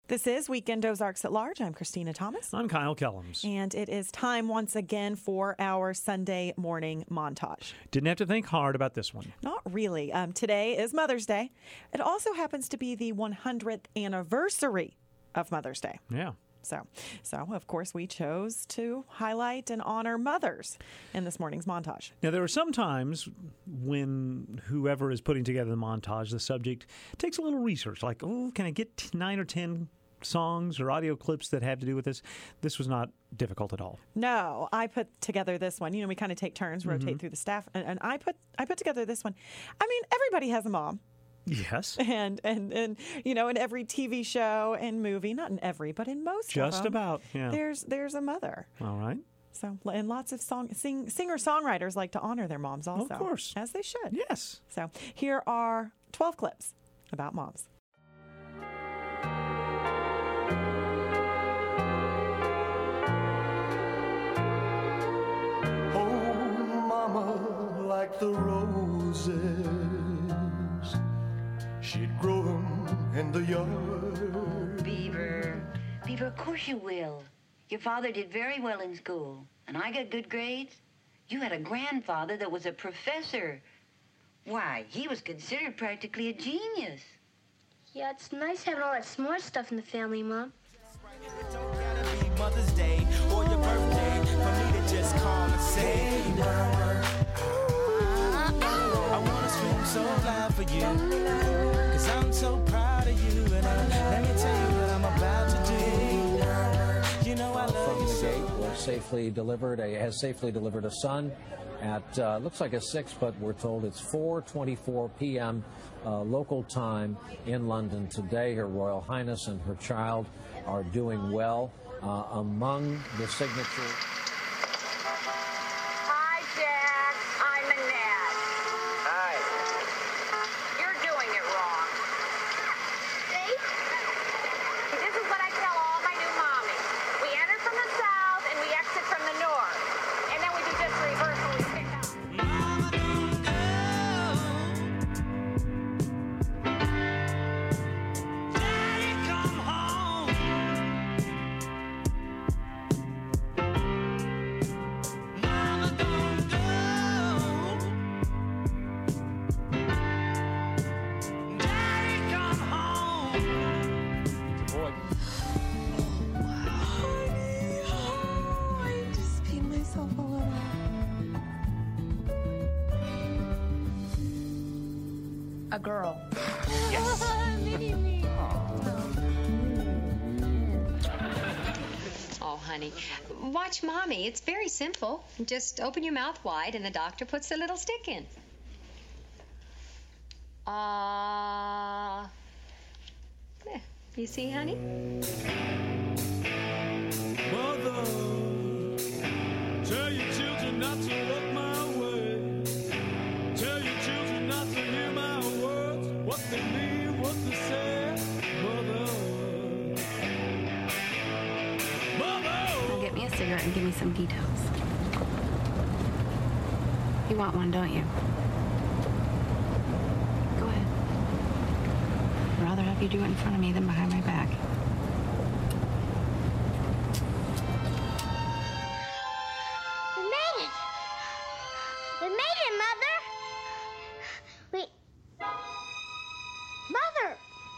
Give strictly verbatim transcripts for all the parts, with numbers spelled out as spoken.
This is Weekend Ozarks at Large. I'm Christina Thomas. I'm Kyle Kellums. And it is time once again for our Sunday morning montage. Didn't have to think hard about this one. Not really. Um, today is Mother's Day. It also happens to be the one hundredth anniversary of Mother's Day. Yeah. So, so of course, we chose to highlight and honor mothers in this morning's montage. Now, there are some times when whoever is putting together the montage, the subject, takes a little research, like, oh, can I get nine or ten songs or audio clips that have to do with this? This was not difficult at all. No, I put together this one. You know, we kind of take turns, rotate mm-hmm. through the staff, and, and I put I put together this one. I mean, everybody has a mom. Yes. And, and, and you know, in every T V show and movie, not in every, but in most Just of them, about, yeah. There's, there's a mother. All right. So, and lots of song, sing, singer-songwriters like to honor their moms also. Of course. As they should. Yes. So, here are twelve clips about moms. Oh, mama, like the roses, she'd grow them in the yard. Beaver, Beaver, of course you will. Your father did very well in school, and I got good grades. You had a grandfather that was a professor. Why, he was considered practically a genius. Yeah, it's nice having all that smart stuff in the family, Mom. It don't gotta be Mother's Day or your birthday for me to just call and say, hey, Mama, I wanna scream so loud for you, cause I'm so proud of you, and I, let me tell you what I'm about to do. You know I love From you the so. gate was safely delivered, a, has safely delivered a son at, uh, looks like a six, but we're told it's four twenty-four p.m. Uh, local time in London today. Her Royal Highness and her child are doing well. Uh, among the signatures. Hi, Jack. I'm Annette. Hi. You're doing it wrong. See? This is what I tell all my new mommies. We enter from the south and we exit from the north. And then we do just the reverse when we pick up. Mama, don't go. Daddy, come home. Mama, don't go. Daddy, come home. Boy. I just peed myself a little. A girl. Oh, honey. Watch Mommy. It's very simple. Just open your mouth wide and the doctor puts the little stick in. Ah. Uh, there. You see, honey? Mother, tell your children not to look my way. Tell your children not to hear my words, what they mean, what they say. Mother, mother. Now get me a cigarette and give me some details. You want one, don't you? Go ahead. I'd rather have you do it in front of me than behind my back. We made it! We made it, Mother! We... Mother!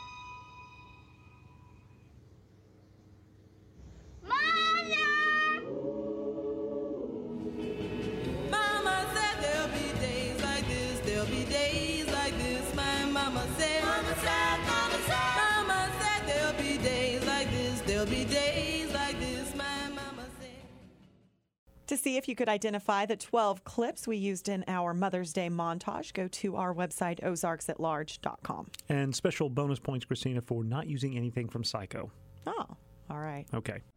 Mother! Mama said there'll be days like this, there'll be days like this. My mama said, Mama said, Mama said, Mama said there'll be days like this, there'll be days like this. My mama said. To see if you could identify the twelve clips we used in our Mother's Day montage, go to our website, ozarks at large dot com. And special bonus points, Christina, for not using anything from Psycho. Oh, all right. Okay.